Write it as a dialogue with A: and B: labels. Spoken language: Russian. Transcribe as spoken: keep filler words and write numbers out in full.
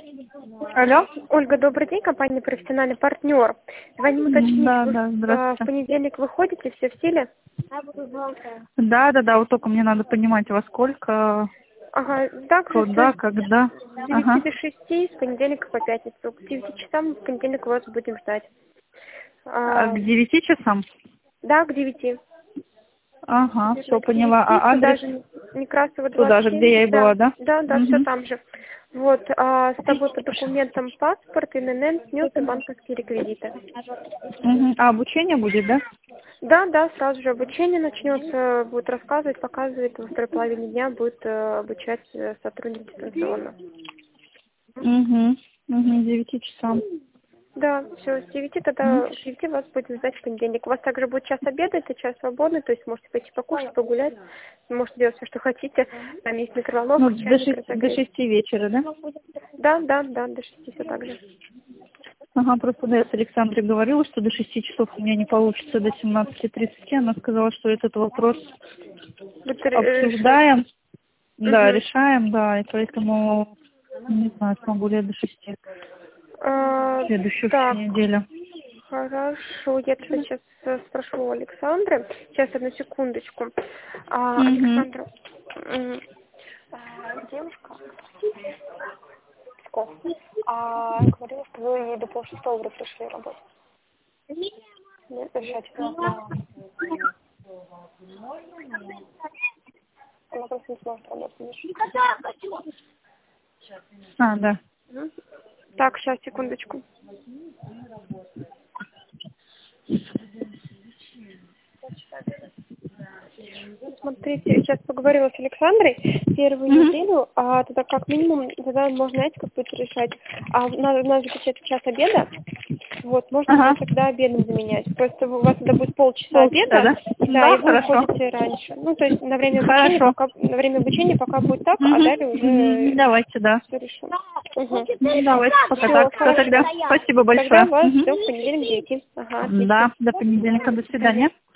A: Алло.
B: Ольга, добрый день, компания «Профессиональный партнер». Звоним уточнить,
A: Да,
B: вы
A: да,
B: в
A: здравствуйте.
B: понедельник выходите, все в силе?
A: Да, да, да, вот только мне надо понимать, во сколько,
B: Ага, да,
A: куда,
B: кстати,
A: когда.
B: с девяти
A: Ага.
B: до шести, с понедельника по пятницу. К девяти часам в понедельник вас будем ждать.
A: А
B: А,
A: к девяти часам?
B: да, к девяти.
A: Ага,
B: Верно,
A: все
B: к
A: поняла.
B: девяти,
A: А
B: туда
A: адрес
B: же Некрасова
A: туда
B: двадцать
A: же, где
B: семь.
A: я и была,
B: Да,
A: да?
B: да, да, все
A: Угу.
B: там же. Вот, а с собой по документам паспорт, эн эн эн, снюс и банковские реквизиты.
A: Угу. А обучение будет, да?
B: Да, да, сразу же обучение начнется, будет рассказывать, показывать, во второй половине дня будет э, обучать э, сотрудник дистанционно.
A: Угу. Угу, к девяти часам.
B: Да, все, с девяти
A: М.
B: тогда, к девяти вас будем ждать в понедельник. У вас также будет час обеда, это час свободный, то есть можете пойти покушать, погулять, можете делать все, что хотите. Там есть
A: Ну,
B: микроволновка,
A: до
B: чайник
A: шести, до
B: разогреть.
A: шести вечера, да?
B: Да, да, да, до шести все так же.
A: Ага, просто да, я с Александрой говорила, что до шести часов у меня не получится до семнадцати тридцати. Она сказала, что этот вопрос
B: Вот ре- решать.
A: обсуждаем. Да,
B: Мгм.
A: решаем, да, и поэтому не знаю, смогу ли я до шести
B: А,
A: следующую всю
B: так,
A: неделю.
B: хорошо, я тогда сейчас э, спрошу у Александры. Сейчас, одну секундочку. А,
A: Угу.
B: Александра, м, а, девушка, Псков, а, говорила, что вы ей до полшестого уже пришли работать. Нет, решать. Она просто не сможет работать. видишь?
A: А, да.
B: Мгм. Так, сейчас, секундочку. Смотрите, сейчас поговорила с Александрой первую
A: Угу.
B: неделю, а тогда как минимум, тогда можно, знаете, как будет решать. А у нас, у нас же получается час обеда, вот, можно
A: Ага.
B: будет тогда обедом заменять. Просто у вас тогда будет полчаса
A: Полчаса,
B: обеда,
A: да?
B: да, и
A: Да,
B: вы
A: хорошо.
B: уходите раньше. Ну, то есть на время обучения
A: Хорошо.
B: пока, на время обучения пока будет так, а далее
A: Угу. Угу.
B: уже
A: Давайте, да.
B: все решим. Угу.
A: Ну, давайте пока
B: Все,
A: так. Все
B: хорошо.
A: тогда. Спасибо
B: Тогда
A: большое.
B: вас ждем в
A: Угу.
B: понедельник в девять. Ага, отлично.
A: Да, до понедельника. До
B: До свидания.
A: свидания.